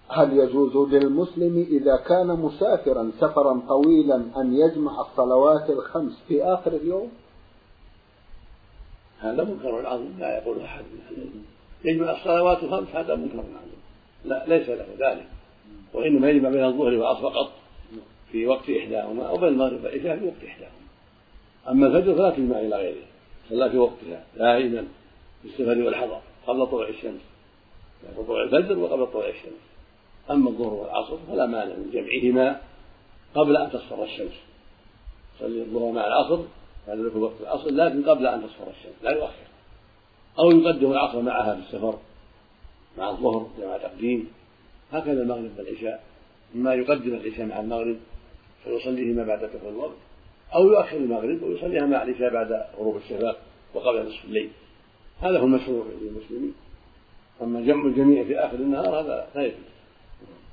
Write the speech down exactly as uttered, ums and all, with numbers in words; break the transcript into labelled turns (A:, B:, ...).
A: هل يجوز للمسلم إذا كان مسافرا سفرا طويلا أن يجمع الصلوات الخمس في آخر اليوم؟
B: هذا منكر عظيم لا يقول أحد يجمع الصلوات الخمس، هذا منكر عظيم لا ليس له ذلك، وإنما يجمع بين الظهر والعصر فقط في وقت إحداهما أو بين المغرب والعشاء في وقت إحداهما. أما الفجر فلا تجمع إلى غيره، صلى في وقتها دائما في السفر والحضر قبل طلوع الشمس، قبل طلوع الفجر وقبل طلوع الشمس. أما الظهر والعصر فلا مانع من جمعهما قبل أن تصفر الشمس، صلي الظهر مع العصر هذا في وقت العصر لكن قبل أن تصفر الشمس لا يؤخر، أو يقدم العصر معها في السفر مع الظهر مع تقديم، هكذا المغرب والعشاء، إما يقدم العشاء مع المغرب فيصليهما بعد دخول الوقت، أو يؤخر المغرب ويصليها مع العشاء بعد غروب الشفق وقبل نصف الليل، هذا هو المشروع للمسلمين. أما جمع الجميع في آخر النهار هذا لا يجوز.